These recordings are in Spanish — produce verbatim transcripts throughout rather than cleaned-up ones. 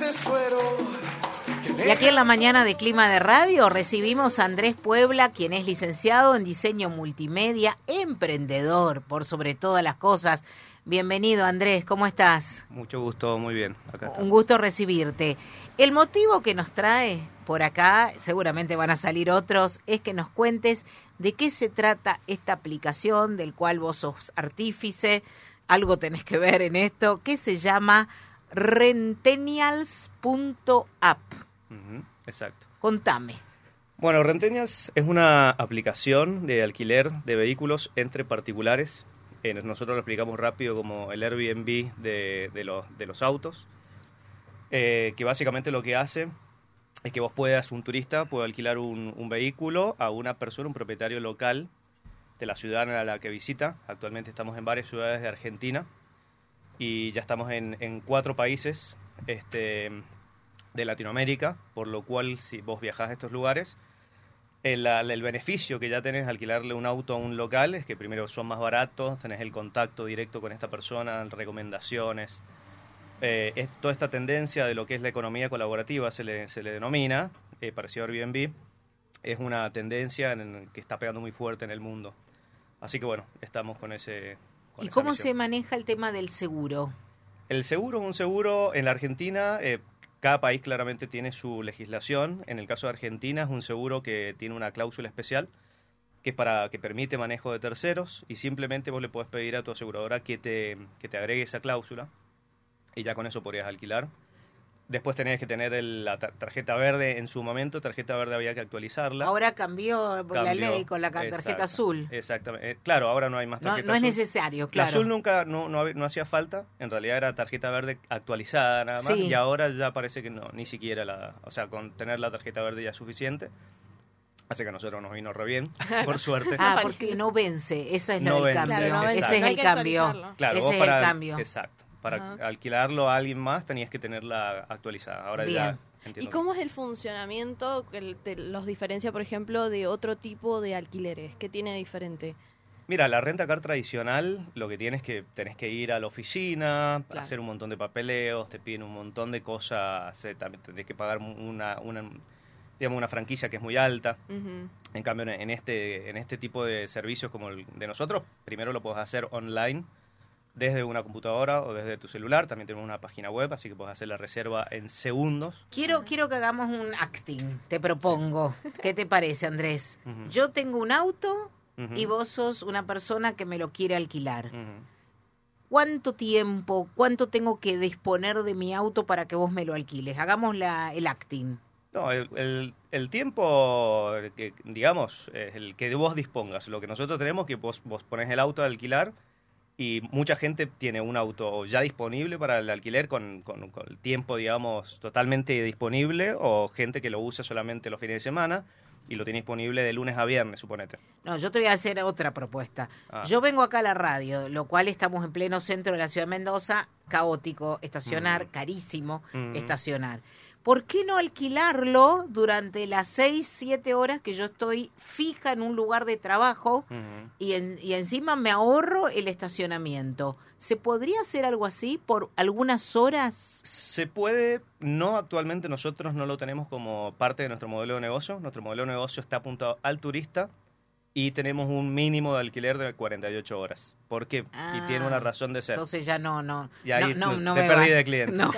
ese suero. Y aquí en la mañana de Clima de Radio recibimos a Andrés Puebla, quien es licenciado en diseño multimedia, emprendedor por sobre todas las cosas. Bienvenido, Andrés, ¿cómo estás? Mucho gusto, muy bien. Acá Un gusto recibirte. El motivo que nos trae por acá, seguramente van a salir otros, es que nos cuentes de qué se trata esta aplicación del cual vos sos artífice, algo tenés que ver en esto, que se llama Rentennials punto app. Uh-huh, exacto. Contame. Bueno, Rentennials es una aplicación de alquiler de vehículos entre particulares. Eh, nosotros lo explicamos rápido como el Airbnb de, de, los, de los autos, eh, que básicamente lo que hace es que vos puedas, un turista puede alquilar un, un vehículo a una persona, un propietario local de la ciudad a la que visita. Actualmente estamos en varias ciudades de Argentina y ya estamos en, en cuatro países este, de Latinoamérica, por lo cual si vos viajás a estos lugares, el, el beneficio que ya tenés de alquilarle un auto a un local es que primero son más baratos, tenés el contacto directo con esta persona, recomendaciones. Eh, es toda esta tendencia de lo que es la economía colaborativa se le, se le denomina, eh, parecido a Airbnb, es una tendencia en, que está pegando muy fuerte en el mundo. Así que bueno, estamos con ese... Con ¿Y esa cómo misión. se maneja el tema del seguro? El seguro es un seguro en la Argentina, eh, cada país claramente tiene su legislación. En el caso de Argentina es un seguro que tiene una cláusula especial que es para que permite manejo de terceros y simplemente vos le podés pedir a tu aseguradora que te, que te agregue esa cláusula y ya con eso podrías alquilar. Después tenés que tener el, la tar- tarjeta verde. En su momento, tarjeta verde había que actualizarla. Ahora cambió, por la Cambió, ley con la ca- tarjeta exacto, azul. Exactamente. Eh, claro, ahora no hay más No, tarjeta no es azul. necesario, La claro. azul nunca, no, no, hab- no hacía falta. En realidad era tarjeta verde actualizada nada más. Sí. Y ahora ya parece que no, ni siquiera la... O sea, con tener la tarjeta verde ya es suficiente. Así que a nosotros nos vino re bien, por suerte. Ah, porque no vence, ese es lo No del vence, cambio. claro, no vence. Ese es Hay el que cambio. actualizarlo. Claro, Ese vos es para, el cambio. Exacto. Para Ajá. alquilarlo a alguien más tenías que tenerla actualizada. Ahora Bien. ya entiendo. ¿Y cómo es el funcionamiento que el- te- los diferencia, por ejemplo, de otro tipo de alquileres? ¿Qué tiene de diferente? Mira, la renta car tradicional lo que tienes que tenés que ir a la oficina, Claro. hacer un montón de papeleos, te piden un montón de cosas, eh, también tenés que pagar una, una, digamos, una franquicia que es muy alta. Ujú. En cambio, en este, en este tipo de servicios como el de nosotros, primero lo podés hacer online desde una computadora o desde tu celular. También tenemos una página web, así que podés hacer la reserva en segundos. Quiero, quiero que hagamos un acting, te propongo. ¿Qué te parece, Andrés? Ujú. Yo tengo un auto Ujú. y vos sos una persona que me lo quiere alquilar. Ujú. ¿Cuánto tiempo, cuánto tengo que disponer de mi auto para que vos me lo alquiles? Hagamos la, el acting. No, el, el, el tiempo, que, digamos, es el que vos dispongas. Lo que nosotros tenemos es que vos, vos pones el auto a alquilar y mucha gente tiene un auto ya disponible para el alquiler con, con, con el tiempo, digamos, totalmente disponible, o gente que lo usa solamente los fines de semana y lo tiene disponible de lunes a viernes, suponete. No, yo te voy a hacer otra propuesta. Ah. Yo vengo acá a la radio, lo cual estamos en pleno centro de la ciudad de Mendoza, caótico, estacionar, Mm. carísimo Mm. estacionar. ¿Por qué no alquilarlo durante las seis, siete horas que yo estoy fija en un lugar de trabajo Ujú. y, en- y encima me ahorro el estacionamiento? ¿Se podría hacer algo así por algunas horas? Se puede, no actualmente nosotros no lo tenemos como parte de nuestro modelo de negocio. Nuestro modelo de negocio está apuntado al turista y tenemos un mínimo de alquiler de cuarenta y ocho horas. ¿Por qué? Ah, y tiene una razón de ser. Entonces ya no, no. Y ahí no, no, te no me perdí va. de cliente. No.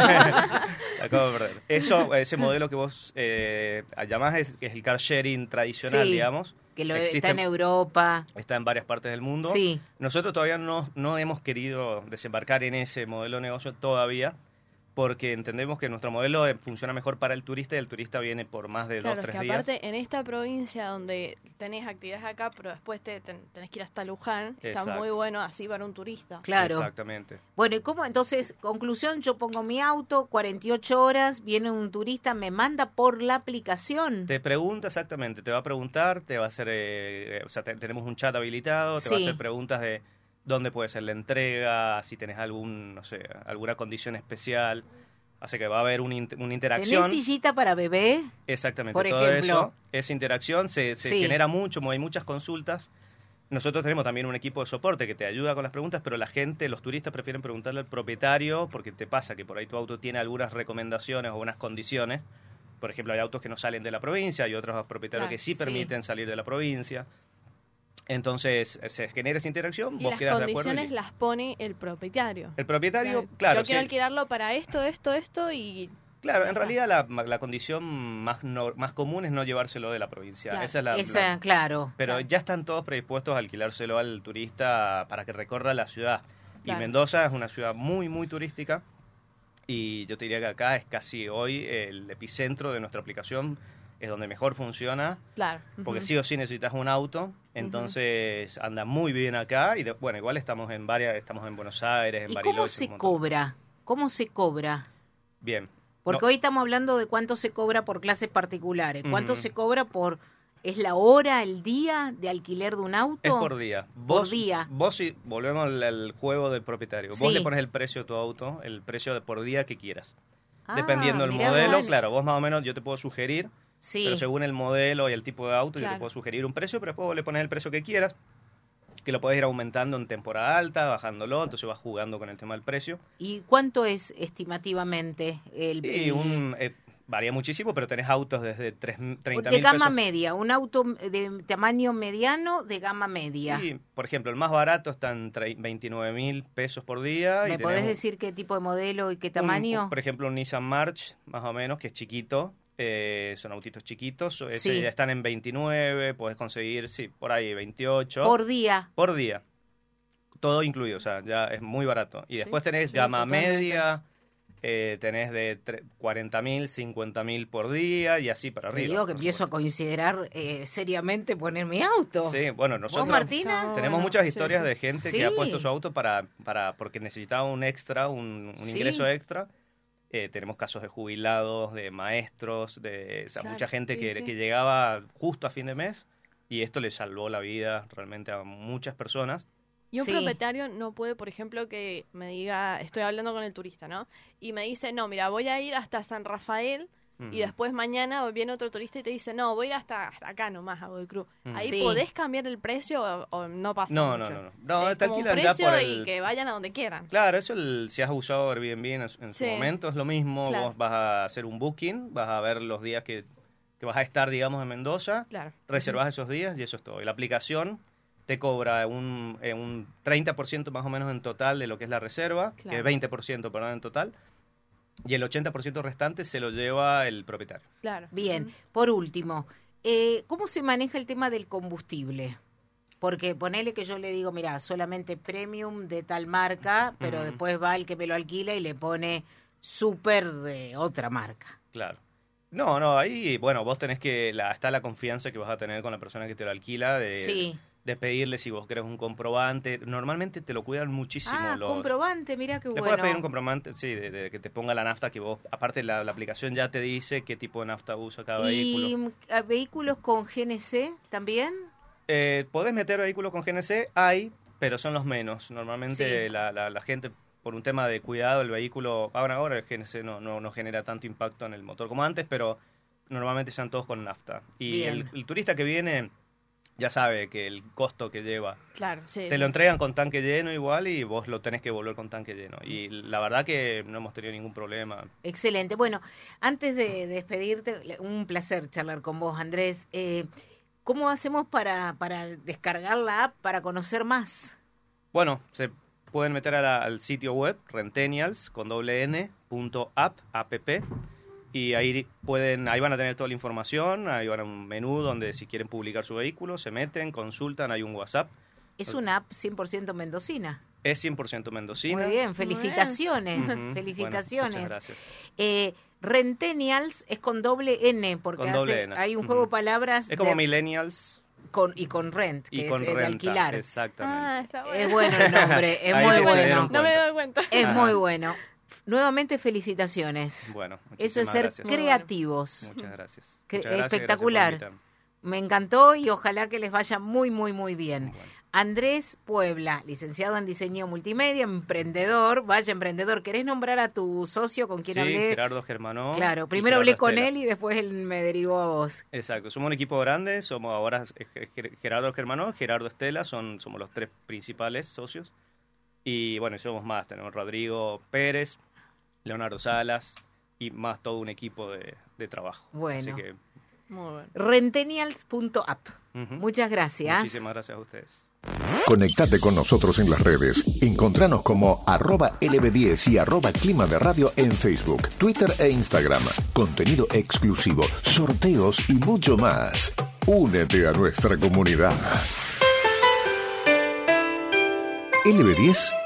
Acabo de perder. Eso, ese modelo que vos eh, llamás es, es el car sharing tradicional, Sí, digamos. Que lo, Existe- está en Europa. Está en varias partes del mundo. Sí. Nosotros todavía no, no hemos querido desembarcar en ese modelo de negocio todavía, porque entendemos que nuestro modelo eh, funciona mejor para el turista y el turista viene por más de Claro, dos, es tres que días. aparte en esta provincia donde tenés actividades acá, pero después te, ten- tenés que ir hasta Luján, está Exacto. muy bueno así para un turista. Claro. Exactamente. Bueno, ¿y cómo? Entonces, conclusión, yo pongo mi auto, cuarenta y ocho horas, viene un turista, me manda por la aplicación. Te pregunta exactamente, te va a preguntar, te va a hacer, eh, eh, o sea, te- tenemos un chat habilitado, te va a Sí. hacer preguntas de dónde puede ser la entrega, si tenés algún, no sé, alguna condición especial. Así que va a haber un int- una interacción. ¿Tenés sillita para bebé? Exactamente, por todo ejemplo? eso, esa interacción se, se Sí. genera mucho, hay muchas consultas nosotros tenemos también un equipo de soporte que te ayuda con las preguntas, pero la gente, los turistas prefieren preguntarle al propietario porque te pasa que por ahí tu auto tiene algunas recomendaciones o unas condiciones. Por ejemplo, hay autos que no salen de la provincia, hay otros propietarios Claro, que sí sí. permiten salir de la provincia. Entonces, se genera esa interacción, Y vos las quedás de acuerdo. condiciones y- las pone el propietario. El propietario, claro, Yo quiero sí. alquilarlo para esto, esto, esto y... Claro, Ya en está. realidad la, la condición más no- más común es no llevárselo de la provincia. Claro. Esa es la, Esa, la- claro. pero claro. ya están todos predispuestos a alquilárselo al turista para que recorra la ciudad. Claro. Y Mendoza es una ciudad muy, muy turística. Y yo te diría que acá es casi hoy el epicentro de nuestra aplicación, es donde mejor funciona. Claro. Porque ujú. sí o sí necesitas un auto, entonces anda muy bien acá. Y de- bueno, igual estamos en varias, estamos en Buenos Aires, en ¿Y Bariloche. cómo un se montón. cobra? ¿Cómo se cobra? Bien. Porque No, hoy estamos hablando de cuánto se cobra por clases particulares. ¿Cuánto Ujú. se cobra por... ¿Es la hora, el día de alquiler de un auto? es por día. Por Vos, día. Vos, si volvemos al, al juego del propietario, vos Sí. le pones el precio de tu auto, el precio de por día que quieras. Ah, Dependiendo del mirá modelo, vos. claro, vos más o menos yo te puedo sugerir, Sí. pero según el modelo y el tipo de auto, yo Claro. te puedo sugerir un precio, pero después vos le pones el precio que quieras, que lo podés ir aumentando en temporada alta, bajándolo, entonces vas jugando con el tema del precio. ¿Y cuánto es estimativamente el, Y el- un, eh, varía muchísimo, pero tenés autos desde tres- treinta de mil gama pesos. media? ¿Un auto de tamaño mediano de gama media? Y, por ejemplo, el más barato está en tre- veintinueve mil pesos por día. y ¿Me tenés podés un- decir qué tipo de modelo y qué un- tamaño? por ejemplo, un Nissan March, más o menos, que es chiquito. Eh, son autitos chiquitos. Ese Sí. ya están en veintinueve, podés conseguir, sí, por ahí veintiocho. Por día. por día. Todo incluido, o sea, ya es muy barato. Y Sí, después tenés sí, gama totalmente. media, eh, tenés de tre- cuarenta mil, cincuenta mil por día y así para Te arriba. digo que por empiezo a supuesto. considerar eh, seriamente poner mi auto. Sí, bueno, ¿Vos, nosotros Martina? Está tenemos bueno, muchas sí, historias sí. de gente Sí. que ha puesto su auto para, para porque necesitaba un extra, un, un Sí. ingreso extra. Eh, tenemos casos de jubilados, de maestros, de o sea, Claro, mucha gente sí, que, sí. que llegaba justo a fin de mes y esto le salvó la vida realmente a muchas personas. Y un Sí. propietario no puede, por ejemplo, que me diga, estoy hablando con el turista, ¿no? Y me dice, no, mira, voy a ir hasta San Rafael y Ujú. después mañana viene otro turista y te dice, no, voy a ir hasta, hasta acá nomás, a Godoy Cruz. Ujú. ¿Ahí Sí. podés cambiar el precio o, o no pasa No, no, mucho? no, no. No, Es te como un alquilan ya precio por y el- que vayan a donde quieran. Claro, eso el- si has usado Airbnb en, en su Sí. momento es lo mismo. Claro. Vos vas a hacer un booking, vas a ver los días que, que vas a estar, digamos, en Mendoza, Claro. reservas esos días y eso es todo. Y la aplicación te cobra un, eh, un treinta por ciento más o menos en total de lo que es la reserva, que Claro. es veinte por ciento, perdón, en total, y el ochenta por ciento restante se lo lleva el propietario. Claro. Bien, Ujú. por último, eh, ¿cómo se maneja el tema del combustible? Porque ponele que yo le digo, mira, solamente premium de tal marca, pero Ujú. después va el que me lo alquila y le pone super de otra marca. Claro. No, no, ahí, bueno, vos tenés que, la, está la confianza que vas a tener con la persona que te lo alquila, de, Sí. de pedirle si vos querés un comprobante. Normalmente te lo cuidan muchísimo. Ah, los, comprobante, mira qué Le bueno. puedes pedir un comprobante, sí, de, de que te ponga la nafta que vos, aparte la, la aplicación ya te dice qué tipo de nafta usa cada vehículo. ¿Y eh, vehículos con G N C también? Eh, podés meter vehículos con G N C, hay, pero son los menos. Normalmente Sí. la, la, la gente, por un tema de cuidado, el vehículo, ahora, ahora el G N C no, no, no genera tanto impacto en el motor como antes, pero normalmente están todos con nafta. Y Bien. el, el turista que viene ya sabe que el costo que lleva. Claro, sí. Te lo entregan con tanque lleno igual y vos lo tenés que volver con tanque lleno. Y la verdad que no hemos tenido ningún problema. Excelente. Bueno, antes de despedirte, un placer charlar con vos, Andrés. Eh, ¿Cómo hacemos para, para descargar la app, para conocer más? Bueno, se pueden meter a la- al sitio web rentennials con doble n punto app, app, y ahí pueden, ahí van a tener toda la información, ahí van a un menú donde si quieren publicar su vehículo, se meten, consultan, hay un WhatsApp. Es una app cien por ciento mendocina. Es cien por ciento mendocina. Muy bien, felicitaciones. Ujú, bueno, Felicitaciones. muchas gracias. Eh, Rentennials es con doble N, porque Con doble hace- N, hay un ujú. juego de palabras Es como de- millennials con, y con rent, que y con es eh, de renta. alquilar. Exactamente. Ah, está bueno. Es bueno el nombre, es Ahí muy se bueno. dieron No me cuenta. doy cuenta. Es Ajá. muy bueno. Nuevamente felicitaciones. Bueno, Eso es muchísimas ser gracias. creativos. Muchas gracias. Cre- Muchas gracias y gracias por espectacular. invitarme. Me encantó y ojalá que les vaya muy, muy, muy bien. Bueno. Andrés Puebla, licenciado en diseño multimedia, emprendedor, vaya emprendedor. ¿Querés nombrar a tu socio con quien sí, hablé? Gerardo Germanó. Claro, primero hablé con Estela. él y después él me derivó a vos. Exacto, somos un equipo grande, somos ahora Gerardo Germanó, Gerardo Estela, son, somos los tres principales socios. Y bueno, somos más, tenemos Rodrigo Pérez, Leonardo Salas y más todo un equipo de, de trabajo. Bueno. Así que, Muy bueno. Rentennials punto app. uh-huh. Muchas gracias. Muchísimas gracias a ustedes. Conectate con nosotros en las redes. Encontranos como arroba L B diez y arroba Clima de Radio en Facebook, Twitter e Instagram. Contenido exclusivo, sorteos y mucho más. Únete a nuestra comunidad. L B diez